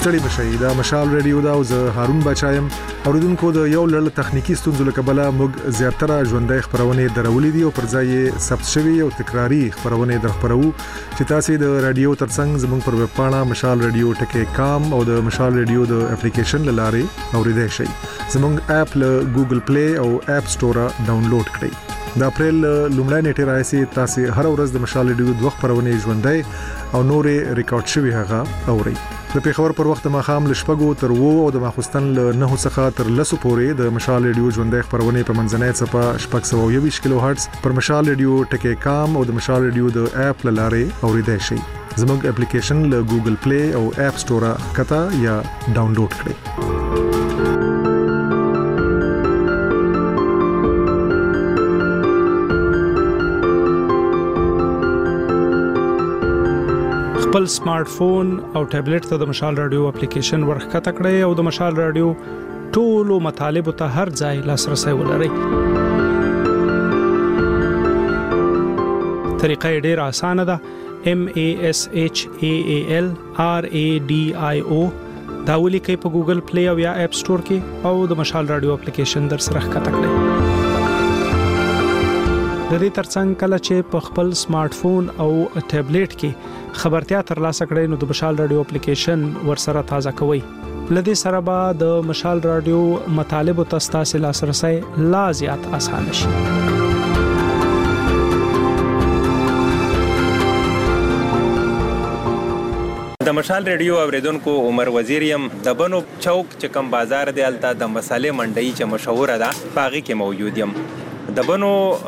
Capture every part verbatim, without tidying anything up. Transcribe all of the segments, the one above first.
ستړي مشي دا مشال ریډیو دا او زه هارون بچایم اوریدونکو د یو لړ تخنیکی ستونزو له کبله موږ زیاتره ژوندۍ خبرونه درولې دي او پر ځای ثبت شوی او تکراری خبرونه درخبرو چې تاسو د رادیو ترڅنګ زموږ پر ویب پاڼه مشال ریډیو ټکی کام او د مشال ریډیو د اپلیکیشن لاره اوریدای شئ. زموږ اپ له ګوګل پلی او اپ سٹور ډاونلوډ کړئ. د اپریل لومړی نیټه راځي تاسو هر ورځ د مشال ریډیو دوه خبرونه ژوندۍ او نورې ریکارډ شوی هغه اورئ. د پیښور پر وخت ماخام لشپګو تر وو او د ماخستن له نه څخه تر لسو پورې د مشال ریډیو ژوندۍ خبرونه په منځنۍ صفه شپږ سوه یو ویشت کیلو هرتز پر مشال ریډیو ټکی کام او د مشال ریډیو د اپ لاره اوریدای شئ. زموږ اپلیکیشن له ګوګل پلی او اپ سٹور کتا یا ډاونلوډ کړئ. خپل سمارټ فون او ټابلیټ ته د مشال رادیو اپلیکیشن ورخکته کړئ او د مشال رادیو ټولو مطالبه ته هر ځای لاسرسي ولرئ. طریقه ډیره اسانه ده. M A S H A A L R A D I O دا ولیکئ په ګوګل پلی او یا اپ سٹور کې او د مشال رادیو اپلیکیشن در سره ښکته کړئ. د دې ترڅنګ کله چې په خپل سمارټ فون او ټابلیټ کې خبرتیا ترلاسه کړئ نو د مشال رادیو اپلیکیشن ورسره تازه کوئ. لدې سره به د مشال رادیو مطالب ته ستاسو لاسرسي لا زیات اسانه شي. د مشال ریډیو اوریدونکو عمر وزیریم د بنو چوک چې کوم بازار دی الته د مسالې منډي چې مشهور ده باغی کې موجود یم. د بنو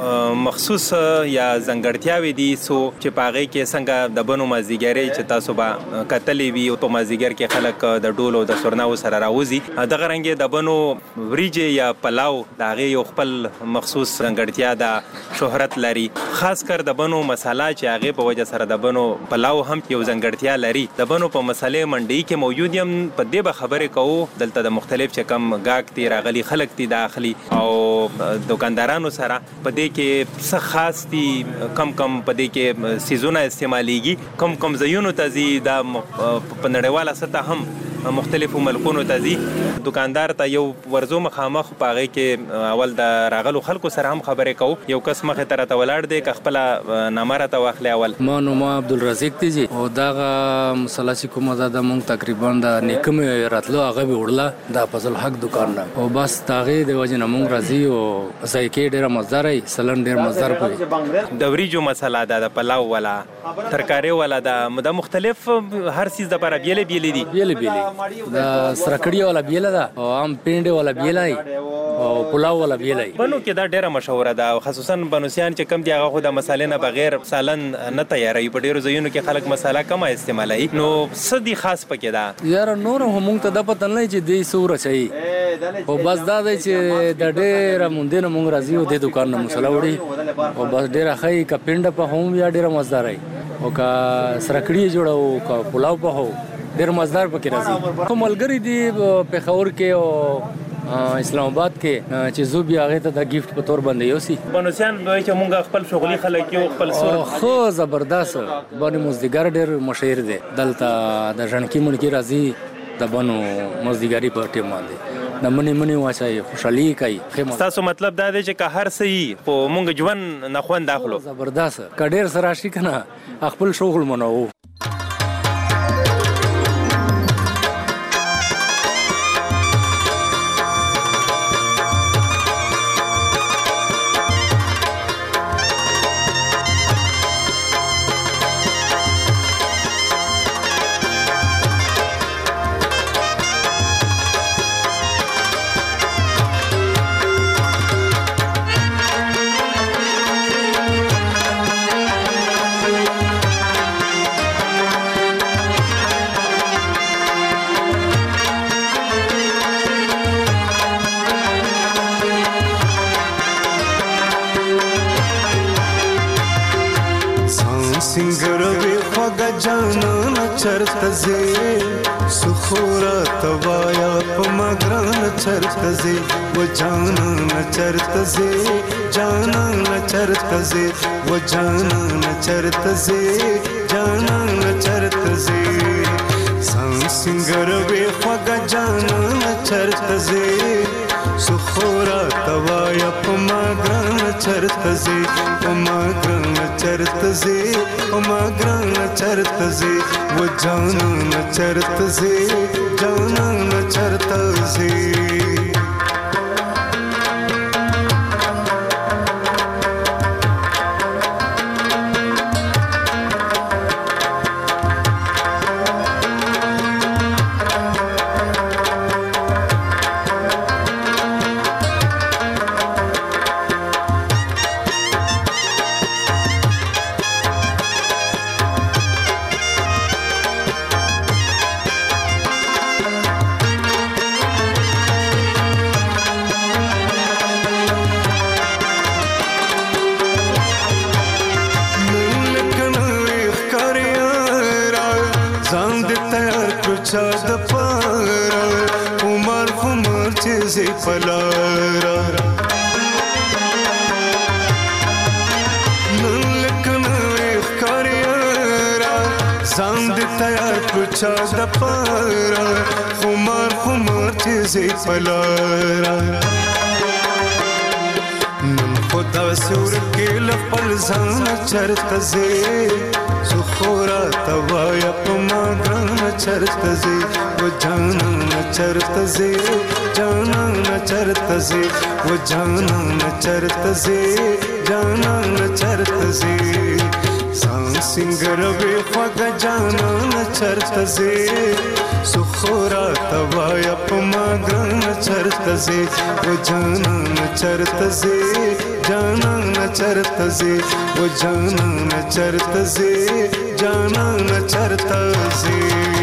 مخصوص یا زنګړتیاوي دي سو چې پاغې کې څنګه د بنو مازیګری چې تاسو به کتلې وي او په مازیګر کې خلک د ډول او د سورناو سره راوځي دغه رنګ د بنو وریجه یا پلاو دغه یو خپل مخصوص زنګړتیا ده شهرت لري. خاص کر د بنو مساله چې هغه په وجه سره د بنو پلاو هم یو زنګړتیا لري. د بنو په مسالې منډي کې موجود یم په دې به خبرې کوو دلته د مختلف چې کم گاګ تی راغلي خلک تی داخلي او دکاندارانو سره په دې کې څه خاص دي کم کم په دې کې سیزونه استعماليږي کم کم زيونو تزي دا په نړیواله سطح هم مختلفو ملکونو تزي. دکاندار ته یو ورزو مخامخ پاغه کې اول د راغلو خلکو سره هم خبرې کوو. یو کس مخه تر ته ولاړ دی ک خپل نمبر ته واخلي. اول ما نو ما عبدالرزاق تیجی او داغه مسلسل کومه ده مونږ تقریبا د نیکم راتلو هغه به وړله د فضل حق دکان نه او بس تاغه د وجه نه مونږ راځي او ځایکې ډیره مزداري سلن ډیر مزدار پي د وریجو مساله ده د پلاو ولا ترکاري ولا د مختلف هر چیز د لپاره بیل بیل دي بیل بیل د سرکړی ولا بیل ده او ام پینډ ولا بیلای او پلاو ولا بیلای. بنو کې دا ډیره مشهوره ده خصوصا بنوسیان چې کم دی هغه خو د مسالې نه بغیر سالن نه تیاری په ډیرو ځایونو کې خلک مساله کم استعمالوي نو سدي خاص پکې ده یار نور هم ته د پته نه چې دی سور چي او بس دا دی چې د ډیره مونږ نه مونږ راځي او د دکان نه مساله وړي او بس ډیره خای ک پینډ په هم یا ډیره مزداري او کا سرکړی جوړو کا پلاو په هو ډیر مزدار پکې راځي. کوم ملګری دی په خور کې او اسلام آباد کې چې زو بیا هغه ته د گیفت په تور باندې یوسي. بنوسیان به چې مونږ خپل شغلي خلک یو خپل سور خو زبردست باندې مزدګر ډیر مشهور دی دلته د ژوندکی ملکی راځي د بنو مزدګری په ټیم باندې د منی منی واسي خوشحالي کوي. تاسو مطلب دا دی چې که هر څه په مونږ ژوند نه خوند داخلو زبردست کډیر سره شي کنه خپل شغل منو. سنگروی خوگا جانان چرتزی سخورا توایا پمگران چرتزی و جانان چرتزی جانان چرتزی و جانان چرتزی جانان چرتزی سان سنگر وی خوگا جانا چرتزے سخورا توایا پما گران چرتزے پما گران چرتزے پما گران چرتزے وہ جانا چرتزے جانا چرتزے پلارا نن لکن اخکاریارا زاند تیار کچا دپارا خمار خمار چیزی پلارا نن خدا سور کے لپل زان چرتزے سخورا توایا پما گران چرتزے وہ جانا چرتزے جانا نہ چرتزے وہ جانا نہ چرتزے جانا نہ چرتزے سان سنگر وی خوگا جانا نہ چرتزے سخورا توایا پما گران چرتزے وہ جانا نہ چرتزے جانا نہ چرتزے وہ جانا نہ چرتزے جانا نہ چرتزے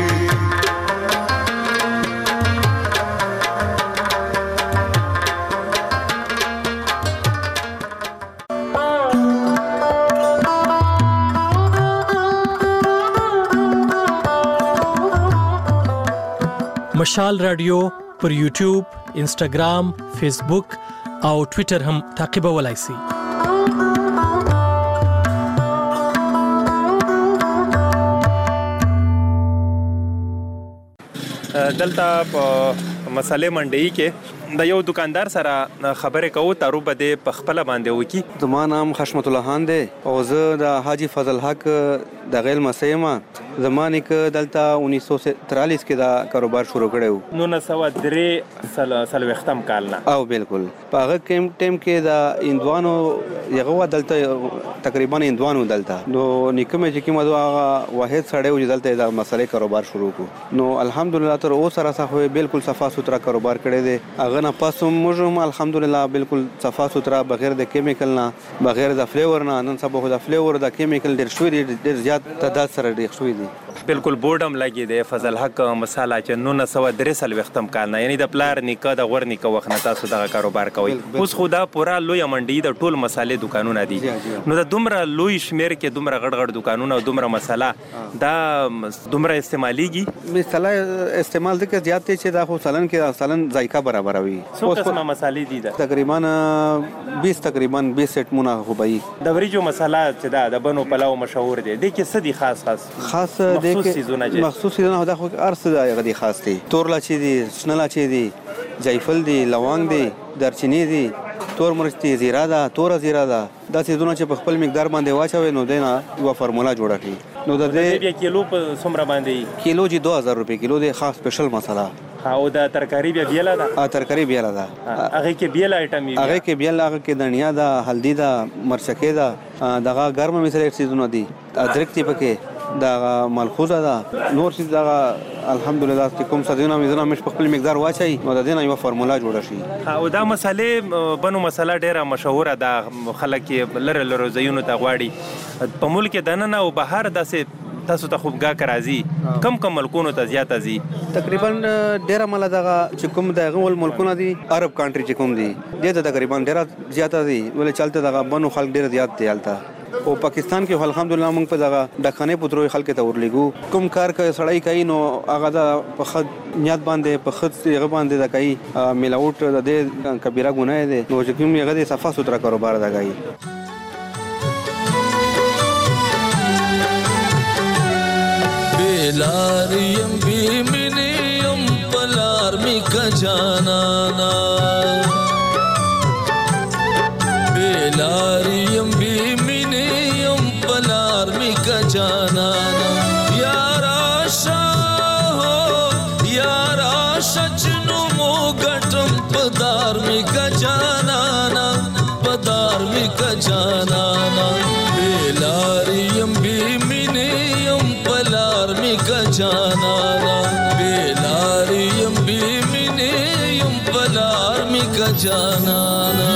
مشال رادیو پر یوټیوب، انسټاګرام، فیسبوک او ټوئیټر هم تعقیبولای شئ. دلته په مسالې منډي کې د یو دکاندار سره خبرې کوو تارو بده په خپل باندې وکی. زما نام خشمت الله خان دی او زه د حاجی فضل حق د غیل مسیمه زمانه کې دلته انیس سو تریالیس کې دا کاروبار شروع کړو. نو نه سو درې سل سلوختم کال نه او بالکل په هغه ټیم ټیم کې دا اندوانو یغه دلته تقریبا اندوانو دلته نو نکمه چې کومه دا واحد سړی و دلته دا مسالې کاروبار شروع کو. نو الحمدلله تر اوسه را سره بالکل صفا سوترا کاروبار کړی دی. هغه نه پاسو موږ الحمدلله بالکل صفا سوترا بغیر د کیمیکل نه بغیر د فلیور نه. نن سبا خو د فلیور د کیمیکل ډیر شوی دی، ډیر زیات تعداد سره ډیر شوی دی. بالکل بورډم لګي دی فضل حق مساله چې نو نه سو درې سل وختم کال نه یعنی د پلار نیکه د غور نیکه وخت نه تاسو دغه کاروبار کوي. اوس خو دا پورا لوی منډي د ټول مسالې دکانونه دي. نو د دومره لوی شمیر کې دومره غړ غړ دکانونه او دومره مساله دا دومره استعماليږي. مساله استعمال د کې زیات چې دا خو سالن کې سالن ذایقه برابر وي. څو قسمه مسالې دي؟ تقریبا بیس تقریبا بیس سیټ مونه خو بي. د وریجو مساله چې دا د بنو پلاو مشهور دي. د کې څه دي خاص خاص خاص د کې مخصوص سيزونه دا خو ارس دا غدي خاص دي. تور لاچي دي، شنه لاچي دي، جایفل دي، لونګ دي، دارچینی دي، تور مرچ دي، زیره ده، تور زیره ده. دا سيزونه چې په خپل مقدار باندې واچوي نو دینا یو فرمولا جوړه کړي. نو د دې کیلو په څومره باندې کیلو جی دو هزار روپے کیلو دی. خاص سپیشل مساله او د ترکاری بیا بیل ده. ا ترکاری بیل ده. هغه کې بیل آیټم یې هغه کې بیل هغه کې دنیا ده، هلدی ده، مرچکه ده، دغه ګرمه مثلا سيزونه دي. ادرک تی پکې دا ملحوظه ده. نور څه دا الحمدلله چې کوم سديونه مزونه مش په خپل مقدار واچي نو د دې نه یو فرمولا جوړه شي. او دا مسالې بنو مساله ډیره مشهوره ده. خلک لره لره زینو ته غواړي په ملک دننه او بهر داسې تاسو ته خوبګه کرازي کم کم ملکونو ته زیات ازي. تقریبا ډیره مل دغه چې کوم دغه ول ملکونه دي عرب کنټری چې کوم دي دې ته تقریبا ډیره زیات دي ولې چلته دغه بنو خلک ډیر زیات دي الته. او پاکستان کې الحمدلله موږ په دغه ډکانې پتروي خلک ته ورلګو. کوم کار کوي سړی کوي نو هغه د په خد نیت باندې په خد هغه باندې د کوي میلاوټ د دې کبیره ګناه ده. نو چې کوم هغه د صفه سوتره کاروبار ده کوي. بیلار یم مینیم پلار می کا جانانا بیلاریم بی مینیم پلار می کا جانانا یارا شاہو یارا شچنو مو گٹم پدار می کا جانانا پدار می کا جانانا بیلاریم بی مینیم پلار می کا جانانا بیلاریم بی مینیم پلار می کا جانانا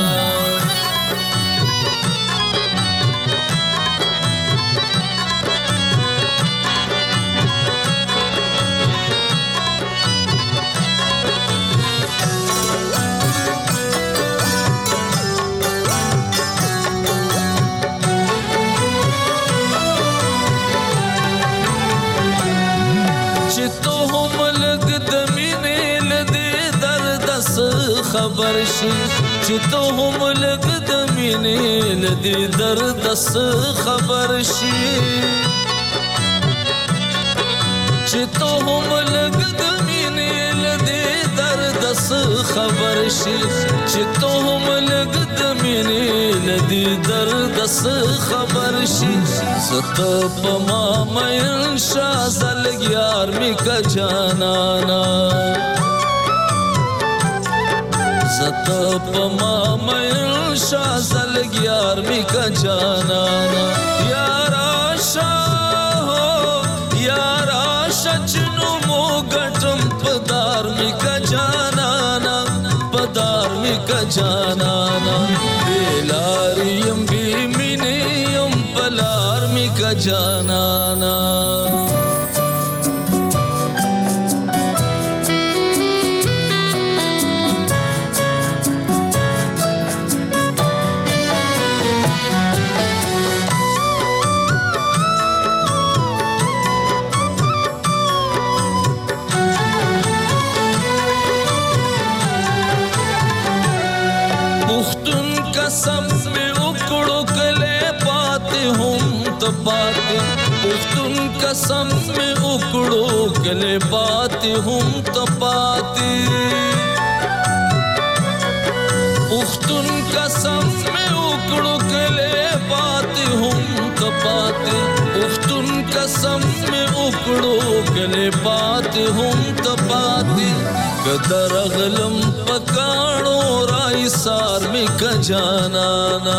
خبر شي چې ته هم لږ د مینې له دې درد خبر شي چې ته هم لږ د مینې له دې درد خبر شي چې ته هم لږ د مینې له دې درد خبر شي زه په ما مین شاه زلګ یار می کا جانانا ست پما مین شاہ زلگ یار می کا جانانا یارا شاہ ہو یارا شچنو مو گٹم پدار می کا جانانا پدار می کا جانانا بیلاریم بی مینیم پلار می کا جانانا پختون قسم میں اکڑو گلے بات ہم تپاتی پختون قسم میں اکڑو گلے بات ہم تپاتی پختون قسم میں اکڑو گلے بات ہم تپاتی قدر غلم پکانو رائی سار میں کا جانانا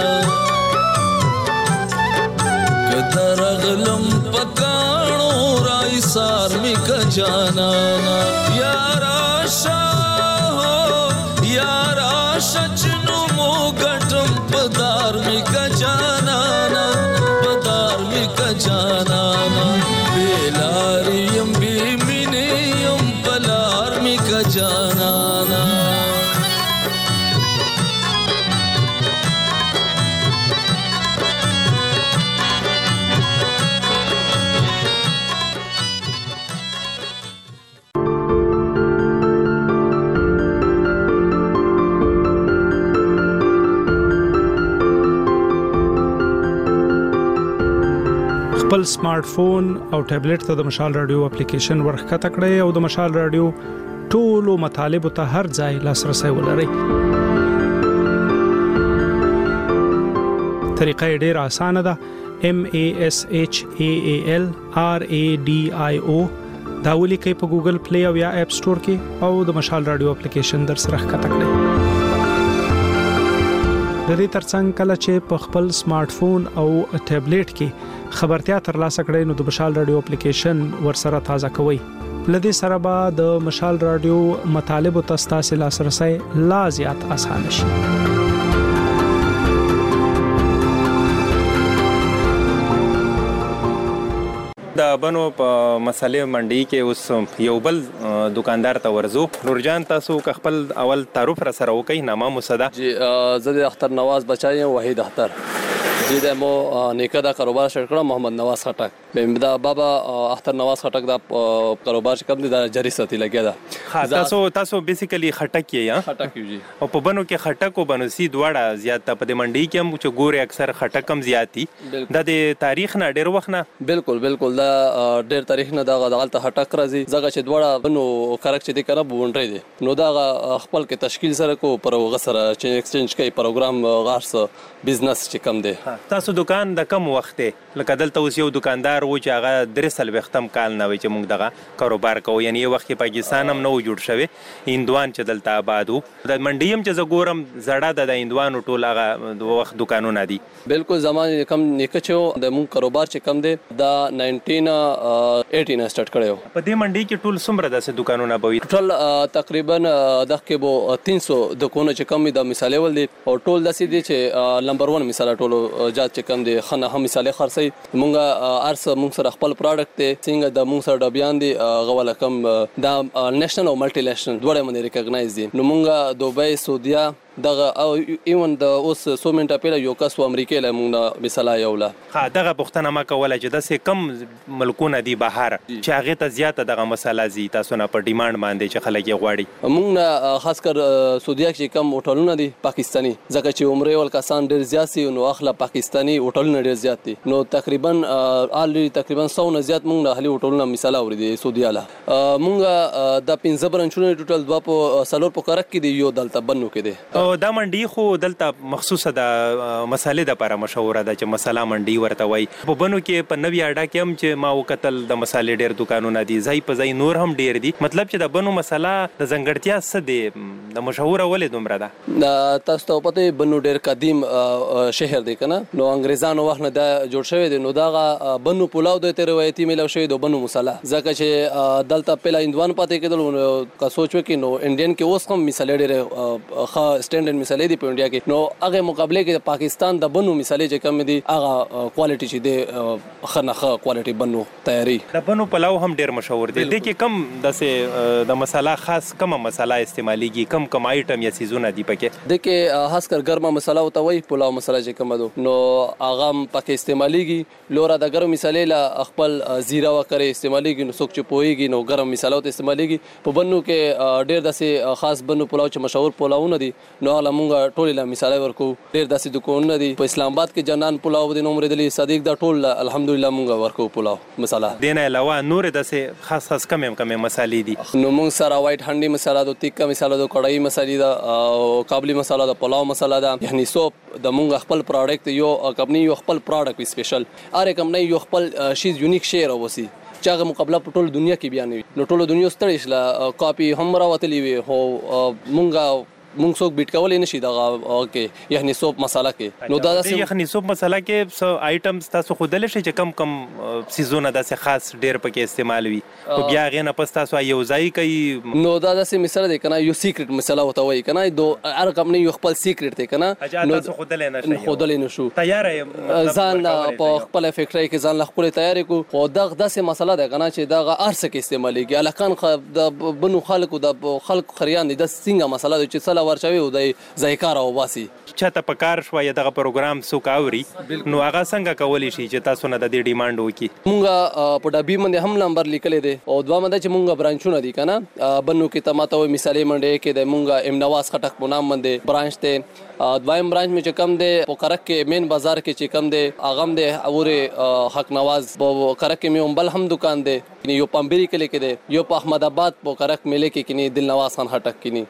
درغلم پکانو رائی سار می کا جانانا یارا شاہو یارا شچنو مو گٹم پدار می کا جانانا پدار می کا جانانا بیلاریم بی مینیم پلار می کا جانانا خپل سمارټ فون او ټابلیټ ته د مشال رادیو اپلیکیشن ورخته کړئ او د مشال رادیو ټولو مطالب ته هر ځای لاسرسي ولرئ. طریقه ډېره اسانه ده. M A S H A A L R A D I O دا ولیکئ په ګوګل پلی او یا اپ سٹور کې او د مشال رادیو اپلیکیشن در سره ښکته کړئ. د دې ترڅنګ کله چې په خپل سمارټ فون او ټابلیټ کې خبرتیا ترلاسه کړئ نو د مشال رادیو اپلیکیشن ورسره تازه کوئ. لدې سره به د مشال رادیو مطالب او تاسو لاسرسي لا زیات اسانه شي. د بنو په مسلې منډي کې اوس یو بل دکاندار ته ورزو. نورجان تاسو خپل اول تعارف را سره وکي. نامه مصدا جی زه د اختر نواز بچای وحید اختر. چې مو نیکه دا کاروبار شروع کړ محمد نواز خټک دا بابا اختر نواز خټک دا کاروبار چې کوم دا جری ساتي لګیا دا تاسو تاسو بیسیکلی خټک یې یا خټک یو جی او په بنو کې خټک او بنوسی دواړه زیات په دې منډي کې هم چې ګوري اکثر خټک کم زیاتی دا د تاریخ نه ډیر وخت نه بالکل بالکل دا ډیر تاریخ نه دا غلطه خټک راځي ځکه چې دواړه بنو کرک چې د کنه بونډري دي نو دا خپل کې تشکیل سره کو پر غسر چې ایکسچینج کوي پروګرام غارس بزنس چې کم دی. تاسو دکان د کم وخت لکه دلته اوس یو دکاندار و چې هغه درې سل وختم کال نه وي چې موږ دغه کاروبار کوو یعنی یو وخت کې پاکستان هم نو جوړ شوی هندوان چې دلته آباد وو د منډي هم چې زه ګورم زړه د هندوانو ټول هغه د وخت دکانونه دي. بالکل زمان کم نیکه چې د موږ کاروبار چې کم دی دا نایزده اټین سٹارټ کړو. په دې منډي کې ټول څومره داسې دکانونه به وي؟ ټول تقریبا دغه کې بو تین سو دکانونه چې کم د مثالې ول دي او ټول داسې دي چې نمبر ون مثال ټولو جات چې کم دي خنه هم مثالې خرڅي مونږه ارس مونږ سره خپل پروډکټ ته څنګه د مونږ سره ډبيان دي غواله کم دا نېشنل او ملټي نېشنل دوه باندې ریکګنایز دي نو مونږه دوبۍ سعودیا دغه او ایون د اوس سو منټه پیله یو کس و امریکا له مونږه مثلا یولا ها دغه پښتنه ما کوله چې د سه کم ملکونه دي بهر چې هغه ته زیاته دغه مسله زی تاسو نه په ډیماند باندې چې خلک یې غواړي مونږ خاص کر سعودیا کې کم هوټلونه دي پاکستانی ځکه چې عمره ول کسان ډیر زیات سي نو اخلا پاکستانی هوټلونه ډیر زیات دي نو تقریبا آلریډي تقریبا سو نه زیات مونږ اهلي هوټلونه مثلا ورې دي سعودیا له مونږ د پنځه برانچونه ټوټل دوا په سلور په کرک کې دي یو دلته بنو کې دي او دا منډي خو دلته مخصوصه د مسالې د لپاره مشهوره ده چې مساله منډي ورته وای په بنو کې په نوی اډا کې هم چې ما وکتل د مسالې ډېر دکانونه دي ځای په ځای نور هم ډېر دي مطلب چې د بنو مساله د ځنګړتیا څه دي د مشهوره ولې دومره ده تاسو ته پته بنو ډېر قدیم شهر دی کنه نو انګريزانو وخت نه دا جوړ شوی دی نو دا بنو پلاو د ته روایتي ملو شوی د بنو مساله ځکه چې دلته پهلا هندوان پاتې کېدل کا سوچ وکي نو انډین کې اوس هم مثالې ډېر ښه سټانډرډ مثالې دی په انډیا کې نو هغه مقابله کې پاکستان د بنو مثالې چې کم دي هغه کوالټي چې دی خنخه کوالټي بنو تیاری د بنو پلاو هم ډیر مشهور دی د کې کم د د مساله خاص کومه مساله استعماليږي کم کم آیټم یا سیزونه دی پکې د کې خاص کر ګرمه مساله او توي پلاو مساله چې کم دو نو هغه پکې استعماليږي لورا د ګرم مثالې لا خپل زیرا وکړي استعماليږي نو څوک چې پويږي نو ګرم مثاله ته استعماليږي په بنو کې ډیر داسې خاص بنو پلاو چې مشهور پلاوونه دي نو هغه مونږ ټول له مثال ورکو ډیر داسې دکانونه دي په اسلام آباد کې جنان پلاو د نومره دلی صدیق دا ټول الحمدلله مونږ ورکو پلاو مثلا دینه علاوه نور داسې خاص خاص کم کم مسالې دي نو مونږ سره وایټ هانډي مساله د تیکا مساله د کړای مسالې دا او قابلی مساله د پلاو مساله دا یعنی سوپ د مونږ خپل پروډکټ یو کمپنی یو خپل پروډکټ سپیشل اره کمپنی یو خپل شیز یونیک شیر اوسي چې هغه مقابله په ټول دنیا کې بیان وي نو ټول دنیا ستړي شله کاپی هم راوتلی وي هو مونږه مونږ څوک بیت کولای نشي دا اوکي یعنی سوپ مساله کې نو دا د یخني سوپ مساله کې سو آیټمز تاسو خودل شي چې کم کم سیزونه داسې خاص ډیر پکې استعمال وي او بیا غي نه پس تاسو یو ځای کوي نو دا داسې مثال دی کنه یو سیکریټ مساله وته وای کنه دو هر کمپنی یو خپل سیکریټ دی کنه نو تاسو خودل نه شي خودل نه شو تیار ځان په خپل فیکټری کې ځان خپل تیاری کو خو دا داسې مساله ده کنه چې دا ارسه کې استعماليږي الکان د بنو خلکو د خلکو خریان د څنګه مساله چې سلا ورچوي او د ځایکار او واسي چاته پکار شو یا دغه پروګرام سو کاوري نو هغه څنګه کولی شي چې تاسو نه د دې ډیماند وکي مونږه په ډبي باندې هم نمبر لیکلې دي او دوه باندې چې مونږه برانچونه دي کنه بنو کې تماته وي مثالې منډه کې د مونږه ام نواز خټک په نام باندې برانچ ته دوایم برانچ می چې کم دی په کرک کې مین بازار کې چې کم دی اغم دی اوره حق نواز په کرک کې می بل هم دکان دی یو پامبری کې لیکي دی یو په احمد آباد په کرک ملي کې کني دل نواز خان خټک کني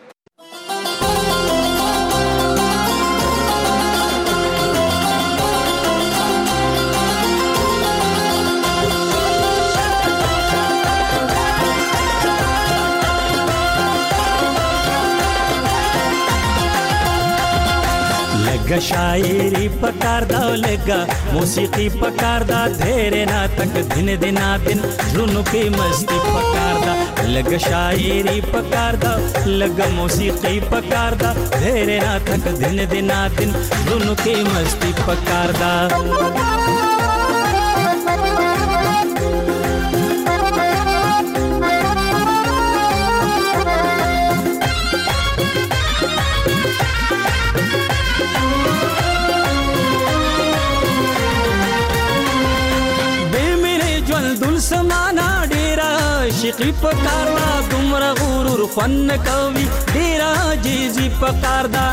لگا شاعری پکار دا لگا موسیقی پکار دا دھیرے نا تک دن دنا دن زنو کی مستی پکار دا لگا شاعری پکار دا لگا موسیقی پکار دا دھیرے نا تک دن دنا دن زنو کی مستی پکار دا عاشقی پکار دا دومره غرور خوند نه کوي ډېره عاجزي پکار دا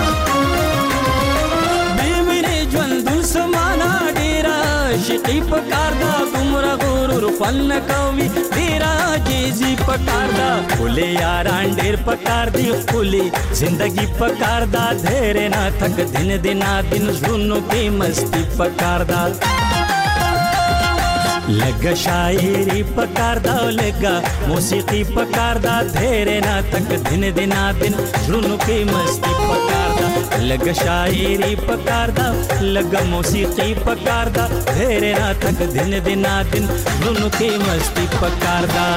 بې مینې ژوندون سمانا ډېره عاشقی پکار دا دومره غرور خوند نه کوي ډېره عاجزي پکار دا ښکلي یاران ډېر پکار دي ښکلي زندګي پکار دا دھیرې نه تک دن دنا دن زړونو کې مستي پکار دا لگا شاعری پکار دا لگا موسیقی پکار دا دھیرے نا تک دن دنا دن زړونو کې مستی پکار دا لگا شاعری پکار دا لگا موسیقی پکار دا دھیرے نا تک دن دنا دن زړونو کې مستی پکار دا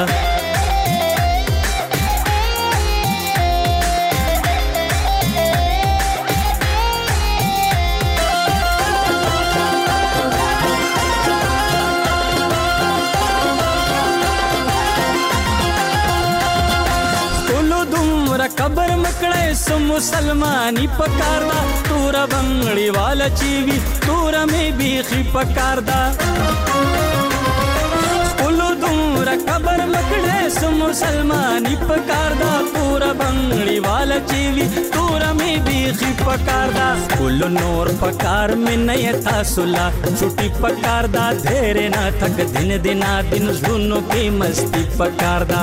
قبر مکړې سو مسلمانی پکار دا تورا بنگړی والا چیوی تورا می بیخی پکار دا ولو دورا قبر مکړې سو مسلمانی پکار دا تورا بنگړی والا چیوی تورا می بیخی پکار دا ولو نور پکار می نه تاسولا چھٹی پکار دا دھیرے نا تک دن دنا دن زړونو کې مستی پکار دا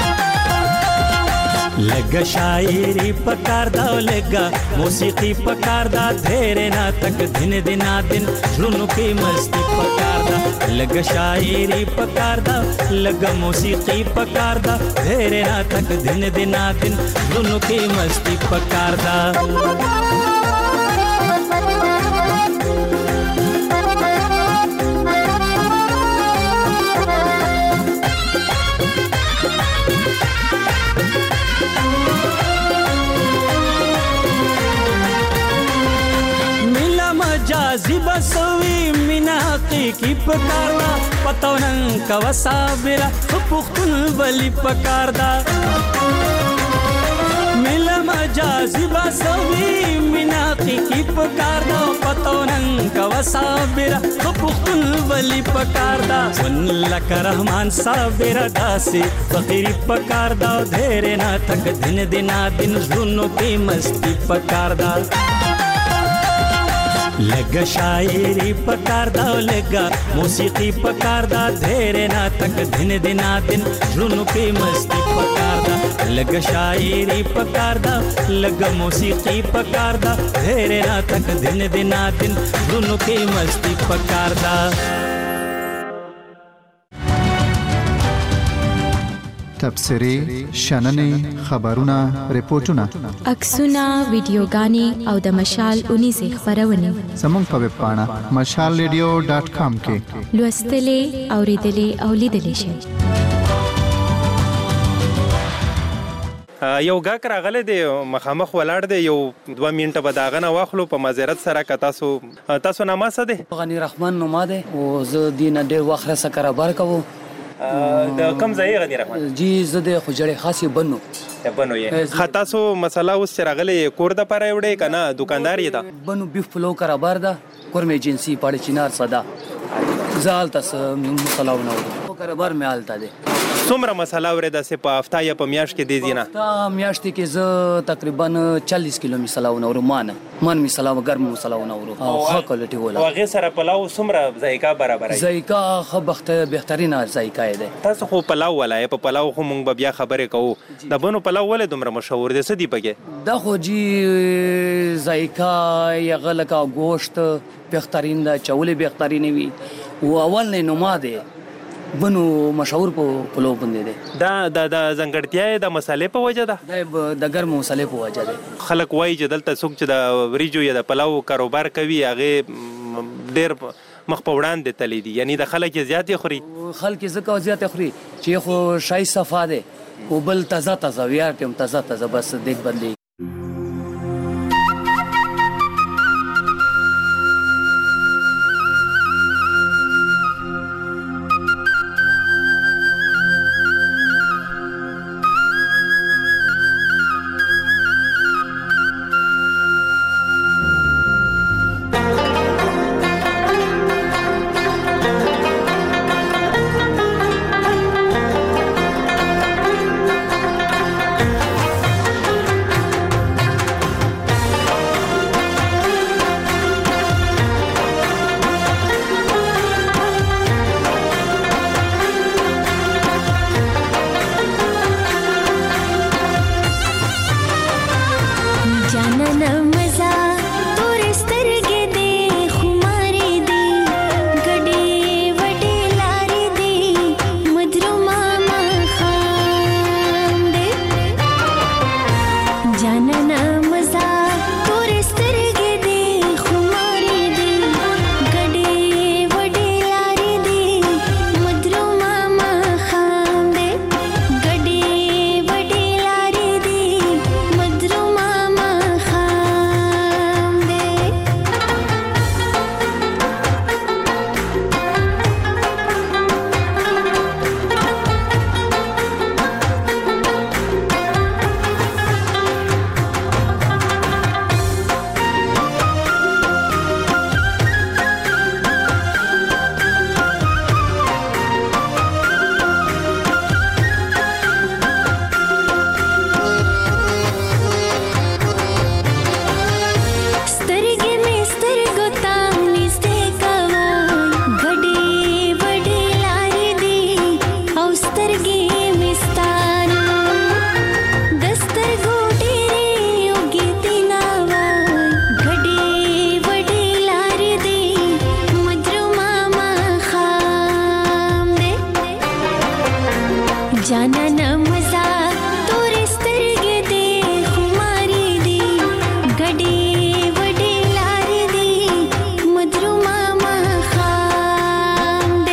لگا شاعری پکار دا لگا موسیقی پکار دا دھیرے نا تک دن دنا دن زړونو کې مستی پکار دا لگا شاعری پکار دا لگا موسیقی پکار دا دھیرے نا تک دن دنا دن زړونو کې مستی پکار دا جازی بسوی مینا حقیقی پکار دا پتونن کوا صابرا پختون بلی پکار دا ملا مجازی بسوی مینا حقیقی پکار دا پتونن کوا صابرا پختون بلی پکار دا سن لک رحمان صابرا داسی فقیری پکار دا دھیرے نا تک دن دنا دن زړونو کې مستی پکار دا لگا شاعری پکار دا لگا موسیقی پکار دا دھیرے نا تک دن دنا دن زړونو کې مستی پکار دا لگا شاعری پکار دا لگا موسیقی پکار دا دھیرے نا تک دن دنا دن زړونو کې مستی پکار دا تبصرې شننې خبرونه ریپورتونه عکسونه ویډیوګانې او د مشال اونیزه خبرونه زموږ په ویب پاڼه مشال ریډیو ډاټ کام کې لوستلې اوریدلې او لیدلې شئ یو غاک راغله دی مخامخ ولاړ دی یو دوه منټه به داغه نه واخلو په معذرت سره که تاسو تاسو نامه څه دی غنی رحمان نوما دی او زه دینه ډېر وخت سره کاروبار کوم د کم ځای غنی رحمان جی زه د خجړې خاصه بنو بنو یې خطا سو مسله اوس راغله کور د پاره وړې کنه دکاندار یې دا بنو بیف پلو کاروبار دا کورمه ایجنسی پاړې چینار صدا زال تاسو مسله ونه کاروبار مې حالت دی څومره مسله ورته سه په هفته یا په میاشت کې دی زینا تا میاشت کې زه تقریبا چالیس کیلو مسله ونه ورمانه من مسله ګرم مسله ونه ورو او ښه کوالټي ولا واغې سره پلاو څومره ذایقه برابر دی ذایقه خو بخته بهترینه ذایقه دی تاسو خو پلاو ولای په پلاو خو مونږ بیا خبرې کوو د بنو پلاو ولې دومره مشهور دي څه دی پکې دا خو جی ذایقه یا غلقه گوشت بهترین دا چولې بهترین وي او اول نه نوما دی بنو مشهور په پلو باندې دی دا د د زنګړتیا د مسالې په وجه ده د ګرم مسالې په وجه ده خلک وایي چې دلته څوک چې د وریجو یا د پلاو کاروبار کوي هغه ډېر مخ په وړاندې تللی دي یعنی د خلک زیاتې خوري خلک ځکه زیاتې خوري چې خو شای صفا ده او بل تازه تازه ویار ټیم تازه تازه بس دیک بدلی जाना न मजा तोरे स्तरगे दे खुमारी दी गडे वडे लारी दी मधुर मामा खाम दे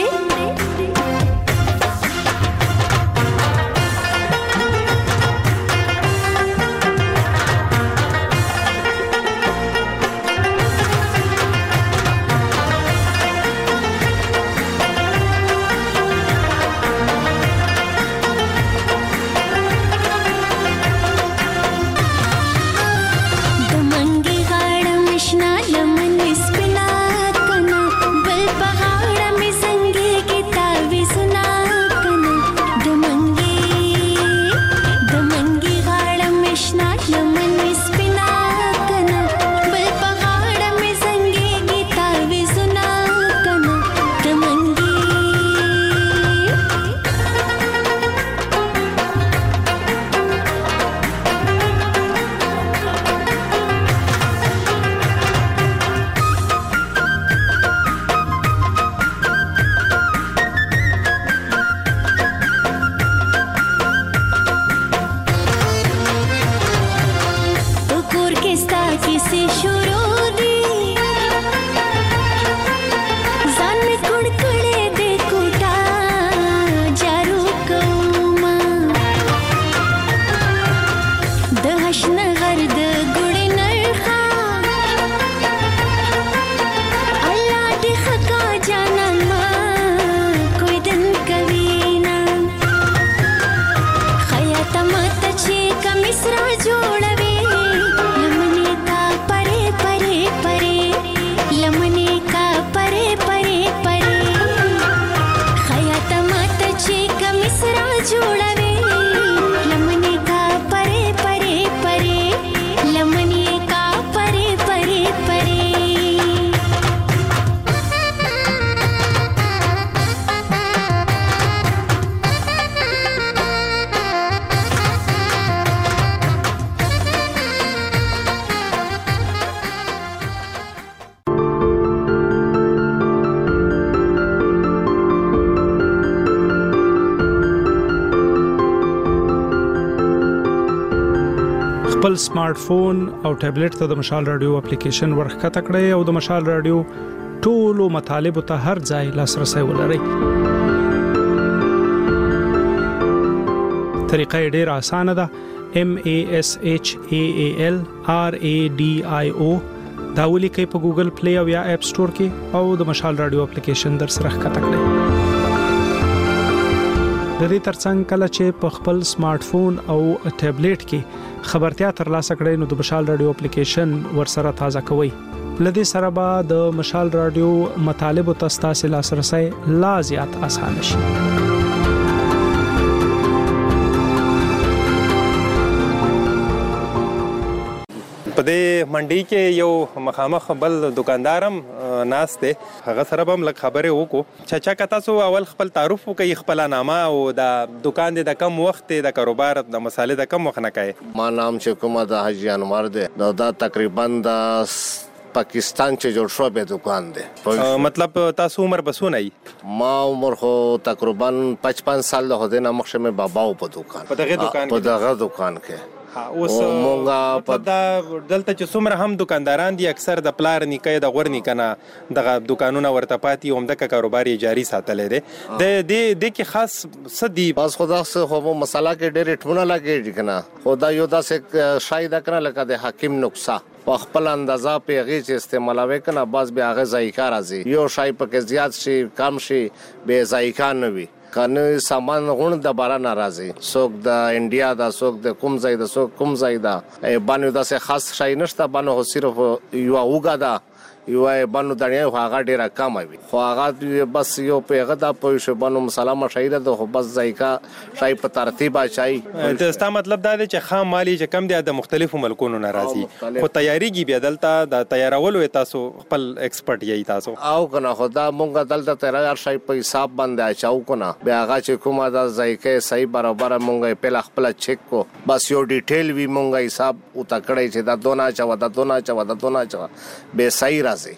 خپل سمارټ فون او ټابلیټ ته د مشال رادیو اپلیکیشن ورخته کړئ او د مشال رادیو ټولو مطالب ته هر ځای لاسرسي ولرئ. طریقه ډېره اسانه ده. M A S H A A L R A D I O دا ولیکئ په ګوګل پلی او یا اپ سٹور کې او د مشال رادیو اپلیکیشن در سره ښکته کړئ. د دې ترڅنګ کله چې په خپل سمارټ فون او ټابلیټ کې خبرتیا ترلاسه کړئ نو د مشال رادیو اپلیکیشن ورسره تازه کوئ. لدې سره به د مشال رادیو مطالب او تاسو لاسرسي لا زیات آسان شي. په دې منډي کې یو مخامخ بل دکاندارم ناس ته هغه سره به لږ خبرې وکړو. چا چا کتا سو اول خپل تعارف وکړي، خپل نامه او د دکان د کم وخت د کاروبار د مسالې د کم وخت نه کوي. ما نام چې کومه د حاجی انوار دی، دا تقریبا د پاکستان چې جوړ شو به دکان دی. مطلب تاسو عمر بسونه ای؟ ما عمر خو تقریبا پچپن سال له هده نه مخشه مې باباو په دکان په دغه دکان په دغه دکان کې اوس مونږه په دلته چې څومره هم دکانداران دي اکثر د پلار نیکه د غور نیکنه دغه دکانونه ورته پاتې هم د کاروبار جاری ساتلې دي. د دې د کې خاص صدی بس خدا سه خو مساله کې ډېر ټمونه لګي کنه. خدا یو داسې شاید کنه لکه د حکیم نقصه په خپل اندازه په غي چې استعمالوي کنه باز به هغه ذایقه راځي. یو شای په کې زیات شي کم شي به ذایقه نه وي. کنه سامان غون د بارا ناراضي څوک د انډیا دا څوک د کوم ځای د څوک کوم ځای دا باندې دا څه خاص شای نشته باندې هو صرف یو اوګه دا یو باندې دنیا هغه ډیره کم وي خو هغه بس یو پیغه دا په شی باندې مسالمه شایره د خو بس ذایقه شای په ترتیب اچای. ته ستا مطلب دا دی چې خام مالی چې کم دی د مختلفو ملکونو ناراضي خو تیاریږي بیا دلته د تیارولو تاسو خپل ایکسپرت یی تاسو او کنه خدا مونږ دلته تیار شای په حساب باندې اچاو کنه بیا هغه چې کومه دا ذایقه صحیح برابر مونږ په خپل چک کو بس یو ډیټیل وی مونږ حساب او تکړه چې دا دونا چا ودا دونا چا ودا دونا چا به صحیح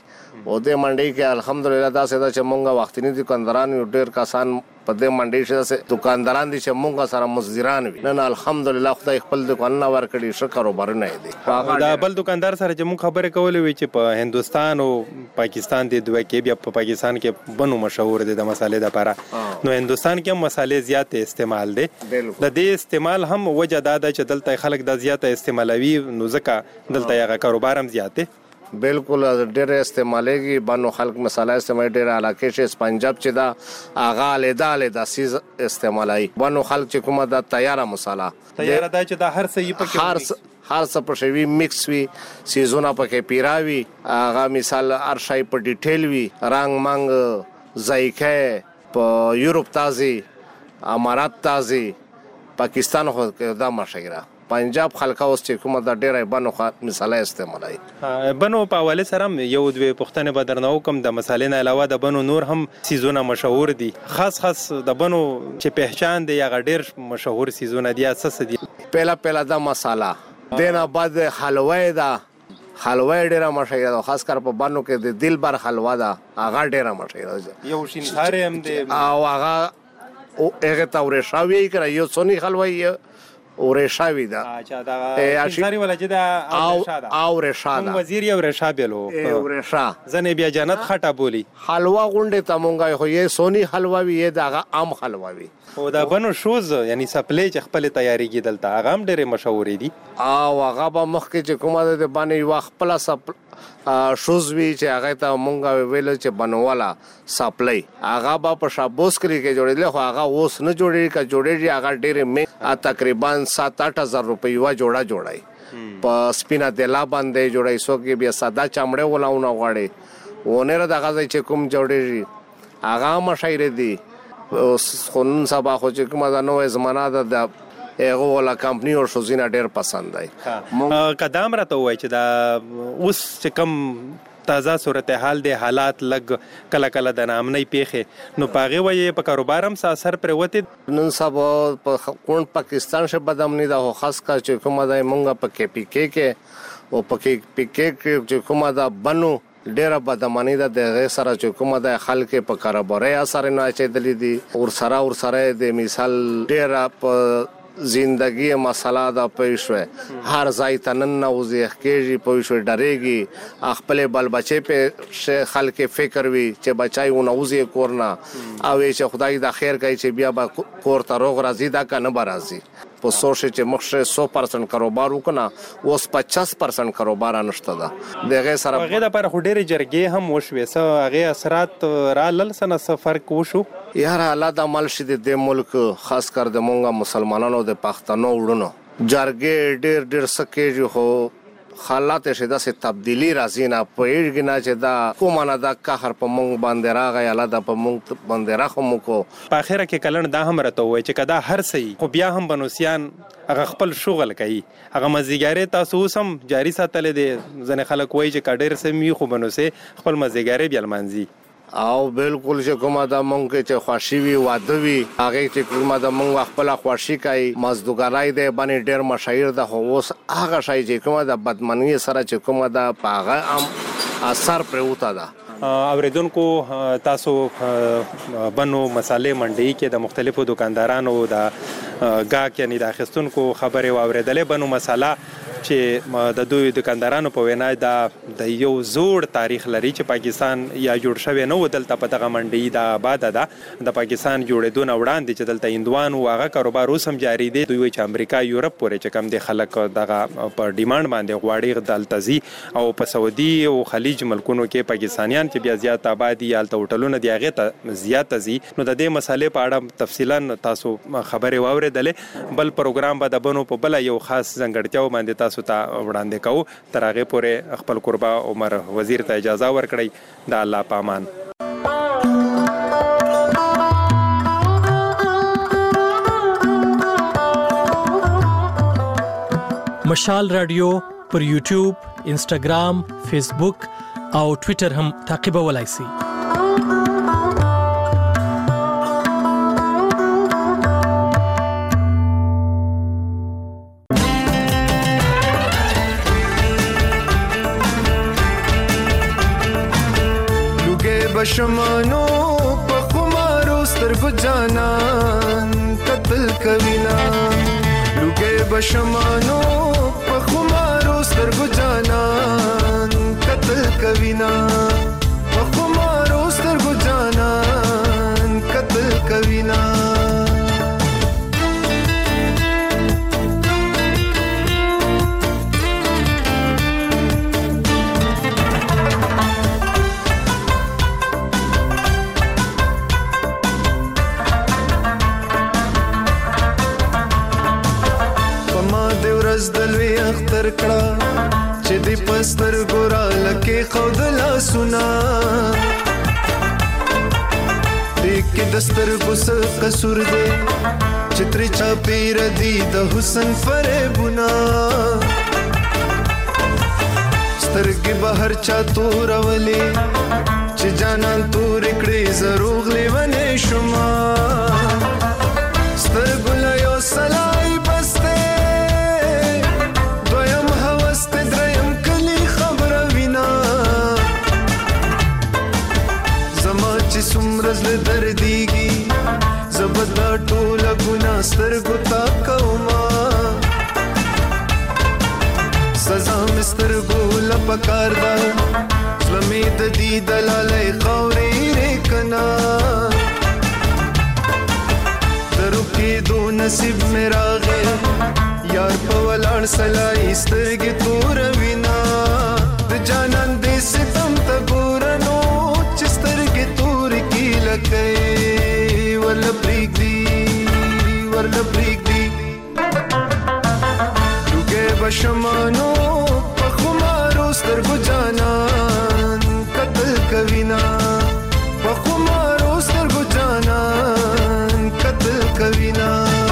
او د منډي کې الحمدلله دا سدا چې مونږه وختنی دکانداران یو ډیر کسان په دې منډي چې دکانداران دي چې مونږه سره مزدوران وي نن الحمدلله خدای خپل دکان نه ورکړي شکر کاروبار نه دي دا بل دکاندار سره چې مونږ خبرې کولې وي چې په هندستان او پاکستان د دوه کې بیا په پاکستان کې بنو مشهور دي د مسالې لپاره نو هندستان کې هم مسالې زیات استعمال دي د دې استعمال هم وجه دا ده چې دلته خلک د زیات استعمالوي نو ځکه دلته یې کاروبار هم زیات دی بالکل ډېر استعمالېږي بانو خلک مساله استعمال ډېر علاقې چې پنجاب چې دا اغا لیدا لیدا سیز استعمالای بانو خلک چې کومه دا تیاره مساله تیاره دا چې دا هر څه یې پکې هر هر څه په شوی مکس وي سیزونه پکې پیراوي اغا مثال هر شای په ډیټیل وي رنگ منګ ذایقه په یورپ تازي امارات تازي پاکستان خو دا مشهوره پنجاب خلک اوس چې کومه د ډېرې بنو مساله استعمالای بنو په حواله سره یو دوه پښتنه بدرنه حکم د مسالې نه علاوه د بنو نور هم سیزونه مشهور دي خاص خاص د بنو چې پہچان دی هغه ډېر مشهور سیزونه دي اساس دي پهلا پهلا د مساله دینه بعد حلوای دا حلوای ډېر مشهور ده خاص کر په بنو کې د دل بر حلوا ده هغه ډېر مشهور ده یو شینخاره هم دی او هغه او هغه تورې شاوی کړه یو سونی حلوای او رشاوی دا اچھا دا شینخاری ولا چې دا او رشاد او رشاد وزیر یو رشا بیلو او رشا زنه بیا جنت خټه بولی حلوا غونډه تمونګه خو یې سونی حلوا وی دا عام حلوا وی او دا بنو شوز یعنی سپلای چې خپل تیاری کې دلته هغه هم ډېر مشهور دي او هغه به مخکې چې کومه د باندې واخ خپل سپ شوز وی چې هغه ته مونږه ویل چې بنواله سپلای هغه به په شابوس کې جوړېدل خو هغه اوس نه جوړېږي کا جوړېږي هغه ډېر مې تقریبا سات آٹھ هزار روپۍ وا جوړه جوړای په سپینا دلا باندې جوړای سو کې بیا ساده چمړې ولاونه غواړي ونه دغه چې کوم جوړېږي هغه مشایر دي خون سبا خو چې کومه د نوې زمانہ د هغه ولا کمپنی او شوزینه ډېر پسند دی قدم راته وای چې دا اوس چې کم تازه صورتحال دی حالات لګ کله کله د نامنۍ پیخه نو پاغه وای په کاروبار هم اثر پر وته نن سبا په کون پاکستان شه بدامنی دا خاص کا چې کومه د مونږه په کې پی کې کې او په کې پی کې کې چې کومه دا بنو ډېر بدامنی دا د سره چې کومه د خلک په کاروبار اثر نه چېدلې دي او سره او سره د مثال ډېر په زندگی مساله دا پېښوي هر ځای تنن نوځي کېږي پېښوي ډارېږي خپل بل بچي په خلک فکر وي چې بچای و نوځي کورنا او چې خدای دا خیر کوي چې بیا به کور ته روغ راځي دا کنه برازي په سوشه چې مخشه سو پرسنټ کاروبار وکنه اوس پچاس پرسنټ کاروبار نشته دا دغه سره هغه د پر خډېر جرګې هم وشوي سو هغه اثرات را لل سن سفر کو شو یار الله د عمل شید د ملک خاص کر د مونږه مسلمانانو د پښتنو وړونو جرګې ډېر ډېر سکه هو حالات شدا سے تبدیلی راځي نه پېږي نه چې دا کومه نه دا قهر په مونږ باندې راغی الله دا په مونږ باندې راخمو کو په اخره کې کلن دا هم راته وای چې کدا هر صحیح خو بیا هم بنوسیان هغه خپل شغل کوي هغه مزیګاری تاسو سم جاری ساتل دي ځنه خلک وای چې کډیر سم خو بنوسه خپل مزیګاری بیا لمانځي او بالکل چې کومه د مونږ چې خوشي وي واده وي هغه چې کومه د مونږ خپل خوشي کوي مزدګرای دی باندې ډېر مشاهیر د هوس هغه شای چې کومه د بدمنی سره چې کومه د پاغه ام اثر پروتا ده اوریدونکو تاسو بنو مسالې منډي کې د مختلفو دکاندارانو د گاک یعنی د اخستونکو خبره اوریدلې بنو مساله چې د دوی دکاندارانو په وینا دا د یو زوړ تاریخ لري چې پاکستان یا جوړ شوی نو دلته په دغه منډي د آباد ده د پاکستان جوړېدون وړاندې چې دلته هندوان او هغه کاروبار اوس هم جاری دی دوی چې امریکا یورپ پورې چې کم دي خلک دغه په ډیماند باندې غواړي دلته زی او په سعودي او خلیج ملکونو کې پاکستانیان چې بیا زیات آبادی یالته هوټلونه دی هغه ته زیات زی نو د دې مسالې په اړه تفصیلا تاسو خبرې واوریدلې بل پروګرام به د بنو په بل یو خاص ځنګړتیاو باندې تاسو ته وړاندې کوو تر هغه پورې خپل قربا عمر وزیر ته اجازه ورکړئ د الله پامان مشال رادیو پر یوټیوب انسټاګرام فیسبوک او ټوئیټر هم تعقیبولای شئ جانان قتل کوینا لوګي بشمانو په خمارو سترګو جانان قتل کوینا په خمارو سترګو جانان قتل کوینا دلوي اختر کړه چې دی پستر ګورا لکه خودلا سنا دې کې دستر ګوس قصور دې چې تر چا پیر دی د حسن فریبنا سترګې بهر چا تور ولي چې جانان تور کړې زروغ لیونه شما سترګو لا یو سلای بسته سمرز له درديږي زبدا ټوله ګنا سترګو تا کوما سزا مسترګو لپکار دا زمي د دې دلالې خوري ریکنا درو کې دو نصیب میرا غه یار په ولړ سلای سترګې تور وینا د جانان دې ستم ته ګورنو چسترګې لکه ورل پریک دی ورل پریک دی لوګي بشمانو په خمارو سترګو جانان قتل کوینا په خمارو سترګو جانان قتل کوینا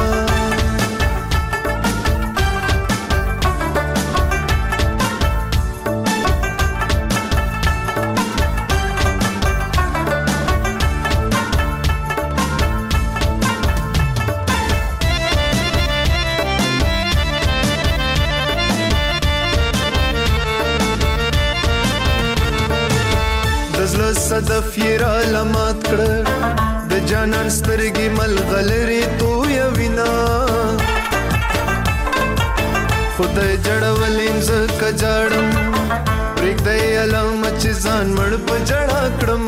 صدف یرا لمات کړه د جانان سترګې ملغلري تو یا وینا خدای جړولین ز کجړم پرېګ د علم چې ځان مړ په جړا کړم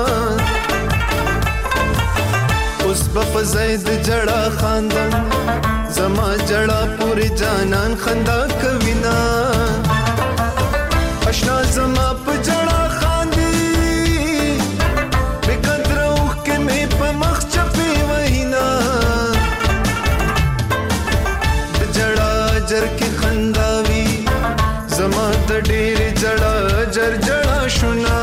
اوس په زید جړا خاندم زما جړا پوری جانان خندا کوینا آشنا زما په جړا جر کی خنداوی زما د ډېر جړه جر جړه شونا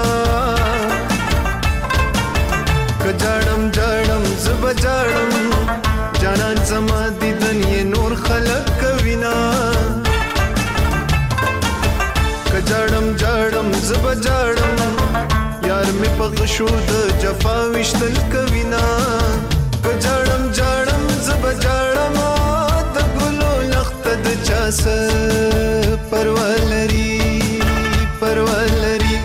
کجړم جړم زب جړم جانان زما د دنیا نور خلق کوینا کجړم جړم زب جړم یار می پغ شو د جفا وشتل کوینا کجړم جړم زب جړم د چاس پرولري پرولري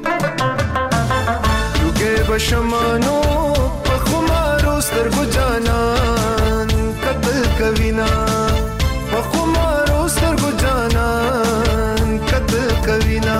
لوګي بشمانو په خمارو سترګو جانان قتل کوینا په خمارو سترګو جانان قتل کوینا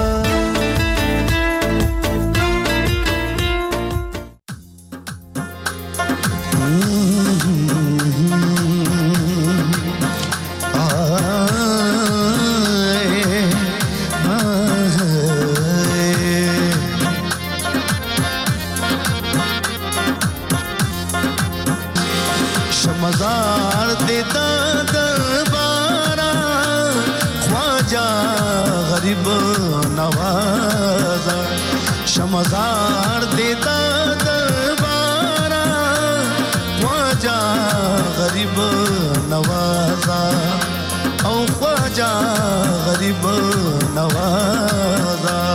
मजार देता दरबारा ख्वाजा गरीब नवाजा शमजार देता दरबारा ख्वाजा गरीब नवाजा औ ख्वाजा गरीब नवाजा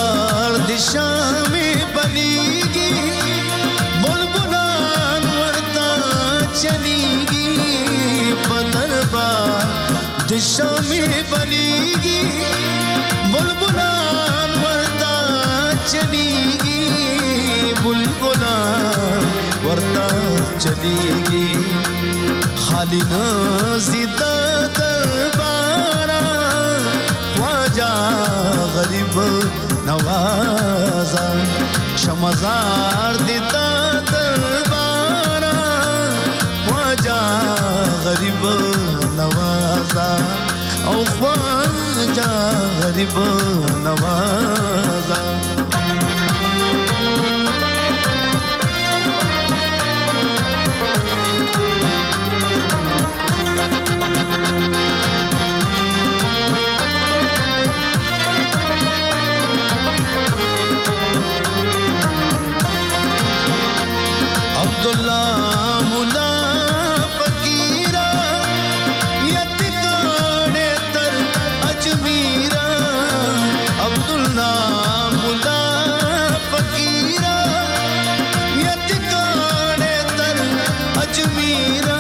دربار د شامي بلیږي بلبلان ورته چلیږي په دربار د شامي بلیږي بلبلان ورته چلیږي بلبلان ورته چلیږي خالی نزیده دربارا خواجہ غریب نوازا شمزار دیتا دربارا خواجہ غریب نوازا او خواجہ غریب نوازا عبداللہ ملا فقیرہ یتکانے تر اجمیرہ عبداللہ ملا فقیرہ یتکانے تر اجمیرہ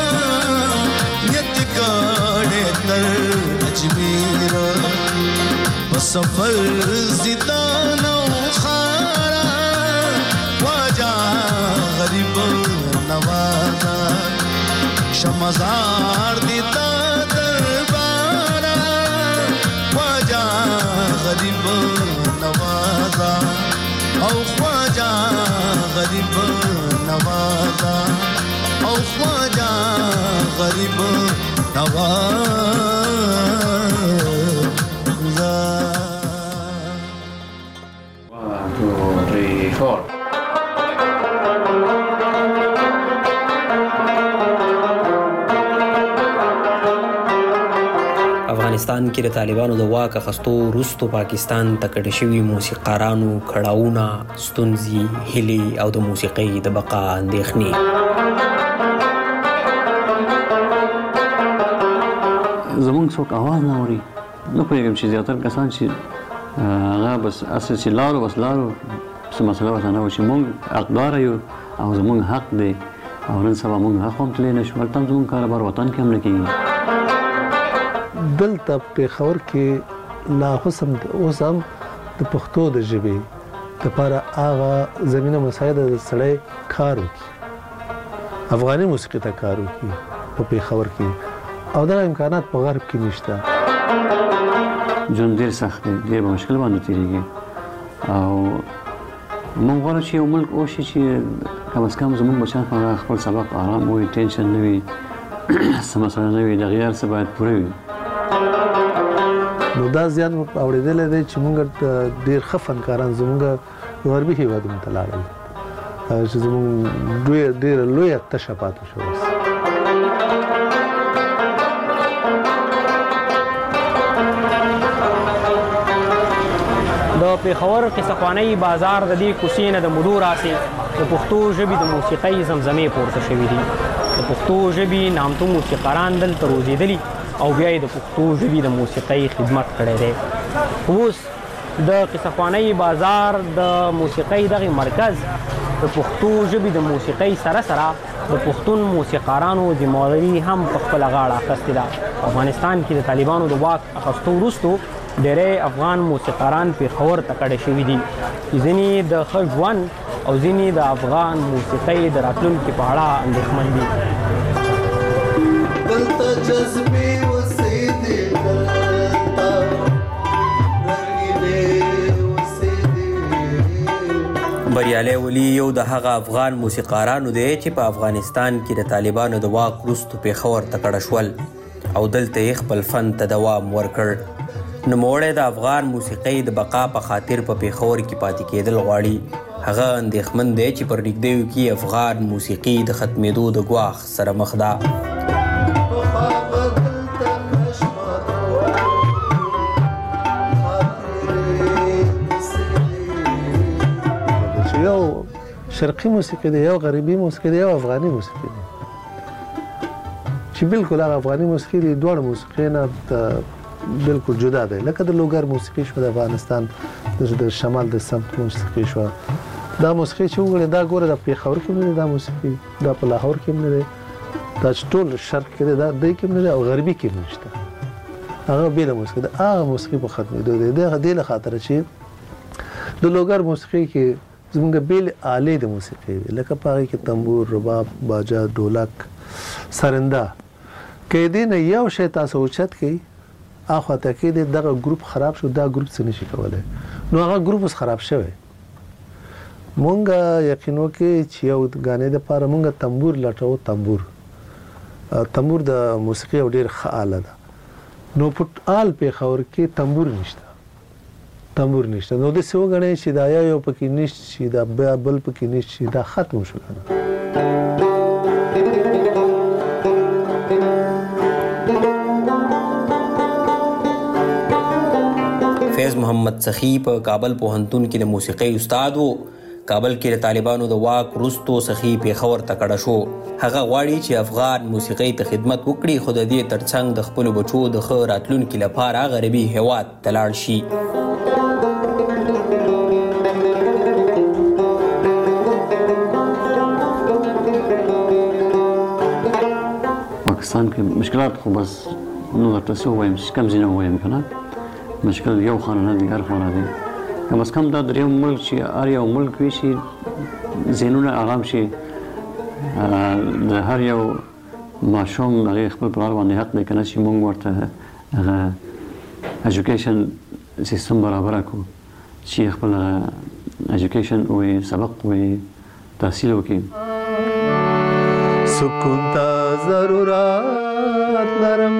یتکانے تر اجمیرہ بسفر زدانہ خارہ خواجہ غریب نوازا شمزار دیتا دربارا خواجہ غریب نوازا او خواجہ غریب نوازا او خواجہ غریب نوازا. One, two, three, four. افغانستان کې د طالبانو د واک اخیستو وروسته پاکستان ته کډه شوي موسیقارانو کړاوونه ستونزې هیلې او د موسیقۍ د بقا اندېښنې زمونږ څوک اواز نه اوري نه پوهېږم چې زیاتره کسان چې هغه بس اصل چې لاړو بس لاړو څه مسله ورته نه وه چې مونږ حقداره یو او زمونږ حق دی او نن سبا مونږ حق هم تللی نه شو هلته هم زمونږ کاروبار وطن کې هم نه کېږي. دلته پېښور کې لا اوس هم اوس هم د پښتو د ژبې دپاره هغه زمینه مساعده د سړی کار وکړي افغاني موسیقي ته کار وکړي په پېښور کې او دغه امکانات په غرب کې نشته. ژوند ډېر سخت دی ډېر په مشکل باندې تېرېږي او موږ غواړو چې یو ملک وشي چې کم از کم زموږ بچیان خپل سبق آرام وي ټینشن نه وي څه مسله نه وي د غیر څه باید پوره وي. نو دا زیان اورېدلی دی چې موږ ډېر ښه فنکاران زموږ غربي هېوادونو ته لاړل چې زموږ ډېره لویه تشه پاتې شوه. د پېښور قصهخوانۍ بازار د دې کوڅې نه د مودو راسې د پښتو ژبې د موسیقۍ زمزمې پورته شوي دي. د پښتو ژبې نامتو موسیقاران دلته روزېدلي او بیا یې د پښتو ژبې د موسیقۍ خدمت کړی دی. اوس د قصهخوانۍ بازار د موسیقۍ دغې مرکز د پښتو ژبې د موسیقۍ سره سره د پښتون موسیقارانو ذمهواري هم په خپله غاړه اخیستې ده. افغانستان کې د طالبانو د واک اخیستو وروستو ډېری افغان موسیقاران پېښور ته کډه شوي دي. ځینې د ښه ژوند او ځینې د افغان موسیقۍ د راتلونکي په اړه اندېښمن دي. دلته جذبې اوسېدې دلته رنګینې اوسېدې. بریالی ولي یو د هغه افغان موسیقارانو دی چې په افغانستان کې د طالبانو د واک وروسته پېښور ته کډه شول او دلته یې خپل فن ته دوام ورکړ. نوموړی د افغان موسیقۍ د بقا په خاطر په پېښور کې پاتې کېدل غواړي. هغه اندېښمن دی چې پر نږدېو کې افغان موسیقي د ختمېدو د ګواښ سره مخ ده. یو شرقي موسیقي دی یو غربي موسیقي دی یو افغاني موسیقي دی چې بالکل هغه افغاني موسیقي دی دواړه موسیقي نه د بالکل جدا دی لکه د لوګر موسیقي شو د افغانستان د شمال د سمت موسیقي شو دا موسیقي چې وګورئ دا ګوره د پېښور کې نه دی دا موسیقي دا په لاهور کې نه دی دا چې ټول شرق کې دی دا دی کې نه دی او غربي کې نشته هغه بېله موسیقي ده هغه موسیقي په ختمېدو دی د دې له خاطره چې د لوګر موسیقي کې زمونږ بېلې آلې د موسیقي وي لکه په هغې کې تنبور رباب باجا ډولک سرنده که دې نه یو شی تاسو اوچت کړئ اخواته کې د دغه ګروپ خراب شو دا ګروپ څه نشي کولی نو هغه ګروپ اوس خراب شوی مونږ یقین وکړئ چې یو ګانې دپاره مونږ تنبور لټوو تنبور تنبور د موسیقي یو ډېر ښه آله ده نو په آل پېښور کې تنبور نشته تنبور نشته نو داسې وګڼئ چې دا یو پکې نشت شي دا بل پکې نشت شي دا ختم شو که فیض محمد سخی په کابل پوهنتون کې د موسیقۍ استاد و کابل کې د طالبانو د واک وروستو سخی پېښور ته کډه شو هغه غواړي چې افغان موسیقۍ ته خدمت وکړي خو د دې ترڅنګ د خپلو بچو د ښه راتلونکي لپاره غربي هېواد ته لاړ شي پاکستان کې مشکلات خو بس نو درته څه ووایم چې کم ځینې ووایم که نه مشکل یو خانه نه دی هر خانه دی کم از کم دا دریم ملک چې هر یو ملک وي چې ذهنونه آرام شي د هر یو ماشوم هغې خپل پلار باندې حق دی که نه چې مونږ ورته هغه ایجوکیشن سیستم برابره کړو چې خپل ایجوکیشن وي سبق وي تحصیل وکړي سکون ته ضرورت لرم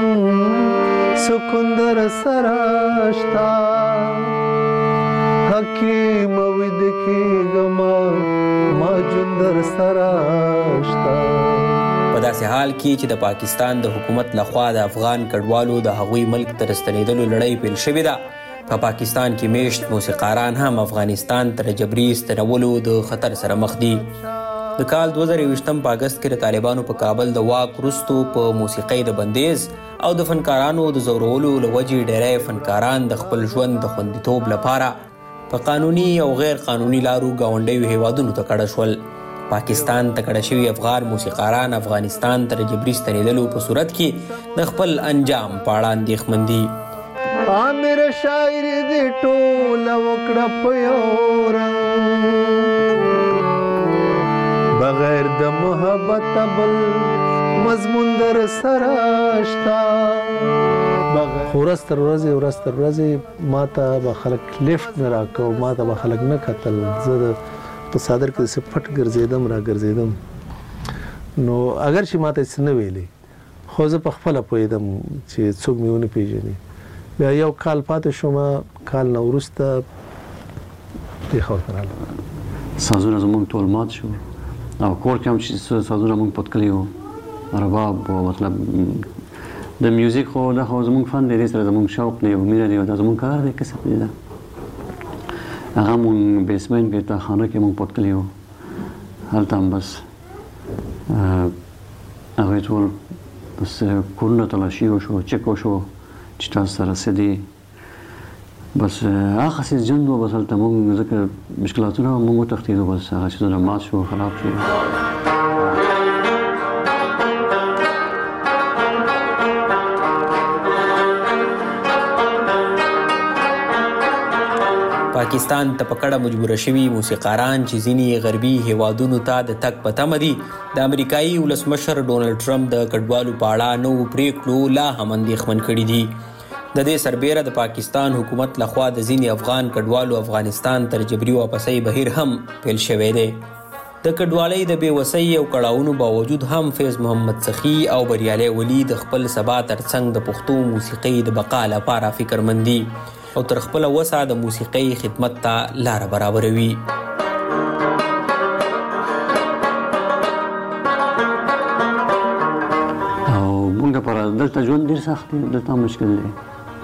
سکون در سره شته حکیم وید کېږم ما جون در سره شته په داسې حال کې چې د پاکستان د حکومت لخوا د افغان کډوالو د هغوی ملک ته راستنېدلو لړۍ پیل شوې ده په پاکستان کې میشت موسیقاران هم افغانستان ته د جبري ستنولو د خطر سره مخ دي د کال دوه زره یوویشتم په اګست کې د طالبانو په کابل د واک وروستو په موسیقۍ د بندیز او د فنکارانو د زورولو له وجې ډیری فنکاران د خپل ژوند د خوندیتوب لپاره په قانوني او غیر قانوني لارو ګاونډیو هیوادونو ته کډه شول پاکستان ته کډه شوي افغان موسیقاران افغانستان ته د جبري ستنېدلو په صورت کې د خپل انجام په اړه اندېښمن دي عامر شاعر دې ټوله وکړه په یو رنګ بغیر د محبت بل مضمون در سره شته خو ورځ تر ورځې ورځ تر ورځې ما ته به خلک لیفټ نه راکړه او ما ته به خلک نه کتل زه د په څادر کې داسې پټ ګرځېدم را ګرځېدم نو اگر چې ما ته څه نه ویلې خو زه په خپله پوهېدم چې څوک مې ونه پېژني بیا یو کال پاتې شوم کال نه وروسته پېښور ته رالم سازونه زموږ ټول مات شو او کور کې هم چې سازونه موږ پتکلي وو رباب و مطلب د میوزیک خو دا خو زموږ فن دی دې سره زموږ شوق دی او مینه دی او دا زموږ کار دی کسب دی دا هغه موږ بیسمنټ کې کتابخانه کې موږ پتکلي وو هلته هم بس هغوی ټول بس کورونه تلاشي وشو چک وشو چې تاسو سره څه دي بس هغه څه ژوند و بس هلته موږ ځکه مشکلاتونه موږ وتښتېدو بس هغه څیزونه مات شو خراب شو پاکستان ته په کډه مجبوره شوي موسیقاران چې ځینې غربي هیوادونو ته د تګ په تمه دي د امریکایي ولسمشر ډونالډ ټرمپ د کډوالو په اړه نوو پریکړو لا هم اندېښمن کړي دي د دې سربیره د پاکستان حکومت لخوا د ځینې افغان کډوالو افغانستان تر جبري واپسۍ بهیر هم پیل شوی دی د کډوالۍ د بېوسۍ او کړاوونو باوجود هم فیض محمد سخي او بریالی ولي د خپل سبا ترڅنګ د پښتو موسیقۍ د بقا لپاره فکرمند دي او تر خپله وسه د موسیقۍ خدمت ته لاره برابروي او موږ لپاره دلته ژوند ډېر سخت دی دلته مشکل دی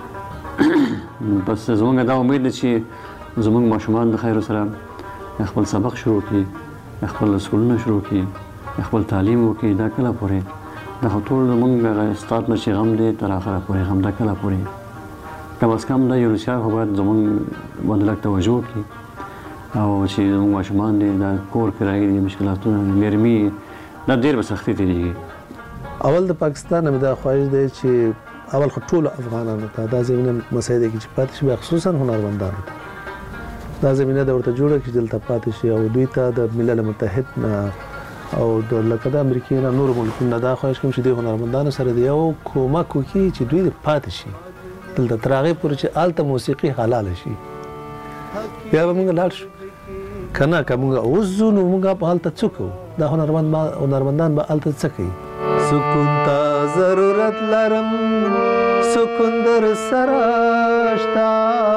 بس زموږ دا امید دی چې زموږ ماشومان د خیرو سره خپل سبق شروع کړي خپل سکولونه شروع کړي خپل تعلیم وکړي دا کله پورې دا ټول زمونږ هغه استاد نه چې غم دی تر اخره پورې غم دا کله پورې کم از کم دا یونیسیف خو باید زمونږ باندې لږ توجه وکړي او چې زمونږ ماشومان دي دا کور کرایې دي مشکلاتونه ګرمي دا ډېر په سختي تېرېږي. اول د پاکستان نه دا خواهش دی چې اول خو ټولو افغانانو ته دا زمینه مسایده کې چې پاتې شي خصوصا هنرمندانو ته دا زمینه د ورته جوړه کې دلته پاتې شي او دوی ته د ملل متحد نه او د لکه د امریکا نه نور ملکونو دا خواهش کوم چې د هنرمندانو سره دی او کومک وکړي چې دوی پاتې شي دلته تر هغې پورې چې هلته موسیقي حلاله شي بیا به موږ لاړ شو که نه که موږ اوس ځو نو موږ به هلته څه کوو دا هنرمندان به هلته څه کوي. سکون ته ضرورت لرم سکون در سره شته.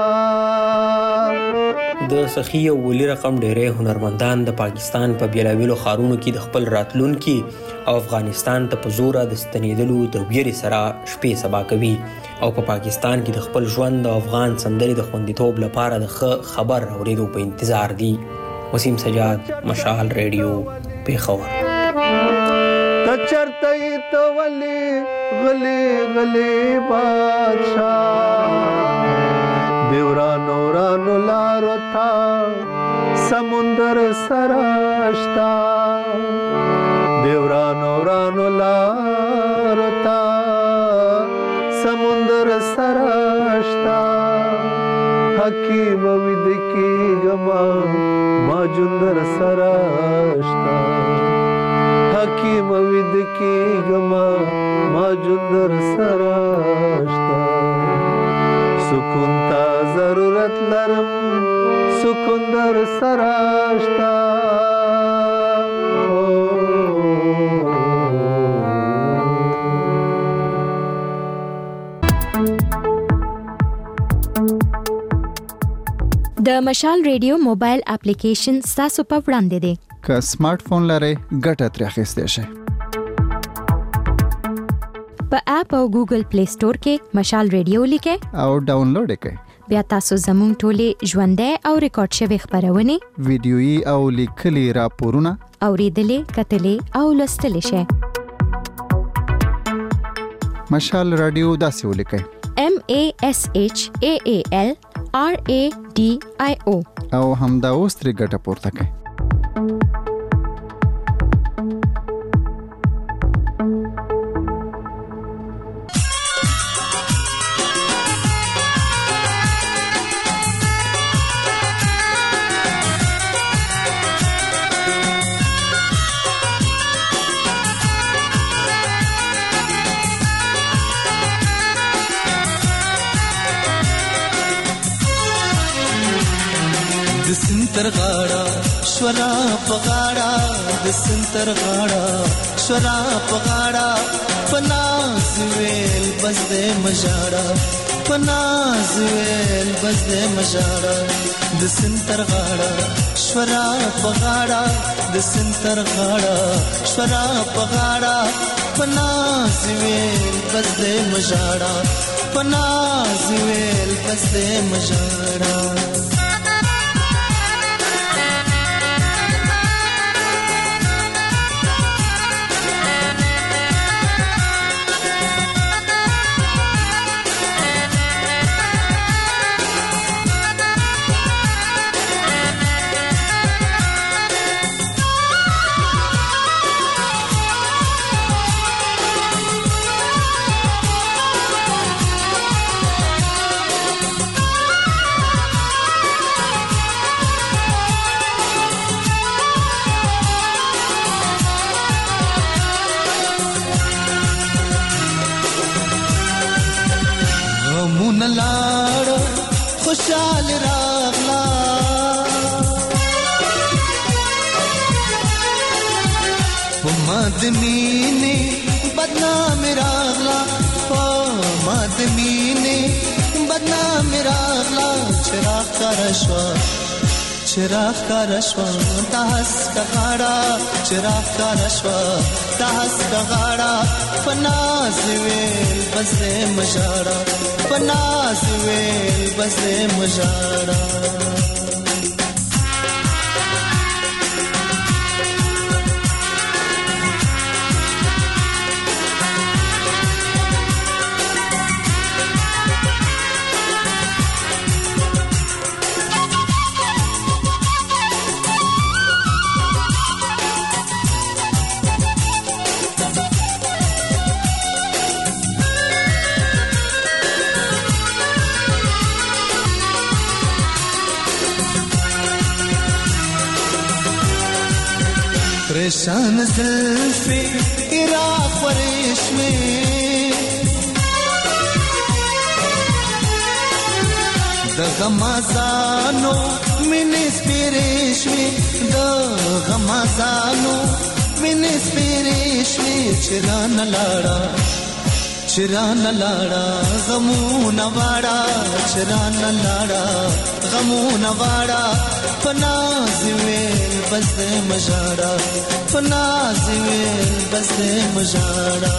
د سخي او ولي رقم ډېری هنرمندان د پاکستان په بیلابیلو ښارونو کې د خپل راتلونکي او افغانستان ته په زوره د ستنېدلو د ویرې سره شپې سبا کوي او په پاکستان کې د خپل ژوند د افغان سندرې د خوندیتوب لپاره د ښه خبر اورېدو په انتظار دي. وسیم سجاد، مشال ریډیو، پېښور. ته چرته یې ته ولې غلې غلې بادشاه د ورانو ورانو لارو ته سمندر سره شته د ورانو ورانو لارو ته سمندر سره شته حکیم وید کېږمه ما جندر سره شته حکیم وید کېږمه ما جندر سره شته سکون ته ضرورت لرم سکون در سره شته. د مشال ریډیو موبایل اپلیکیشن ستاسو په وړاندې دی. که سمارټ فون لرئ ګټه ترې اخیستی شئ. په اپ او ګوګل پلی سٹور کې مشال ریډیو لیکئ او ډاونلوډ یې کړئ. بیا تاسو زموږ ټولې ژوندۍ او ریکارډ شوې خپرونې ویډیويي او لیکلي راپورونه اوریدلې کتلې او لوستلې شئ. مشال رادیو داسې ولیکئ: M A S H A A L R A D I O او همدا اوس ترې ګټه پورته کړئ. د سنتر غاړه شورا پغاړه د سنتر غاړه شورا پغاړه پناز ویل بس دې مجاړه پناز ویل بس دې مجاړه د سنتر غاړه شورا پغاړه د سنتر غاړه شورا پغاړه پناز ویل بس دې مجاړه پناز ویل بس دې مجاړه. خوشحال راغلا مادمینه بدنام راغلا مادمینه بدنام راغلا چراغ کا رشوا چراغ کا رشوا تاس کا غاڑا چراغ کا رشوا تاس کا غاڑا پناز ویل بس مجاڑا پناز ویل بس مجاڑا. پریشان زلفی عراق و ریشمی د غمازانو مینې سپې ریشمې د غمازانو مینې سپې ریشمې چې رانه لاړه چې رانه لاړه غمونه واړه چې رانه لاړه غمونه واړه په ناز ویل بس دې مژاړه په ناز ویل بس دې مژاړه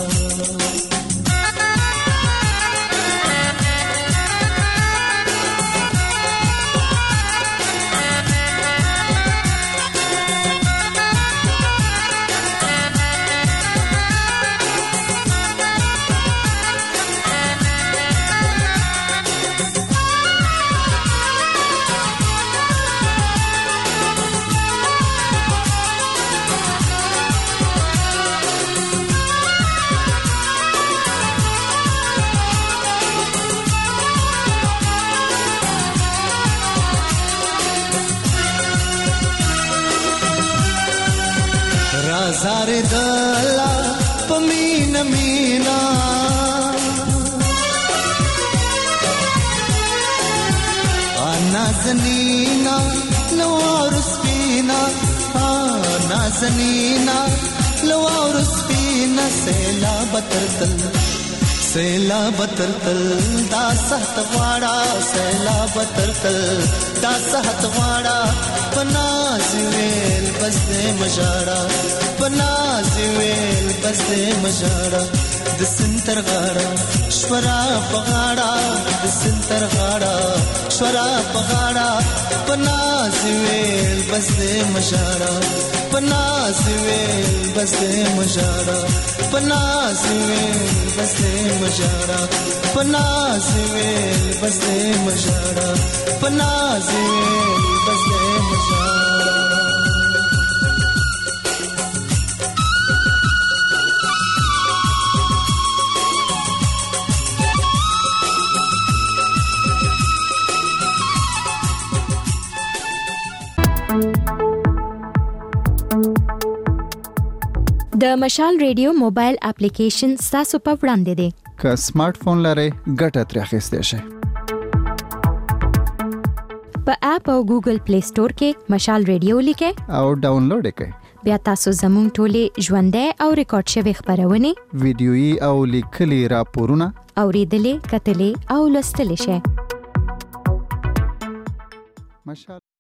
زار دلا پمین مینا انا زنینا لوار سپینا انا زنینا لوار سپینا سیلا بترتل سیلا بترتل دا سحت واڑا سیلا بترتل دا سحت واڑا پناز ویل بس دے مجاڑا پناز ویل بس دے مجاڑا د سنتر غاڑا شورا پغاڑا د سنتر غاڑا شورا پغاڑا پناز ویل بس دے مجاڑا پناز ویل بس دے مجاڑا پناز ویل بس دے مجاڑا پناز ویل بس دے مجاڑا پناز ویل بس دے مجاڑا د مشال ریډیو موبایل اپلیکیشن ستاسو په وړاندې دی که سمارټ فون لرئ ګټه ترې اخیستی شئ په اپ او ګوګل پلی سٹور کې مشال ریډیو لیکئ او ډاونلوډ یې کړئ بیا تاسو زموږ ټولې ژوندۍ او ریکارډ شوې خپرونې ویډیويي او لیکلي راپورونه اوریدلې کتلې او لوستلې شئ.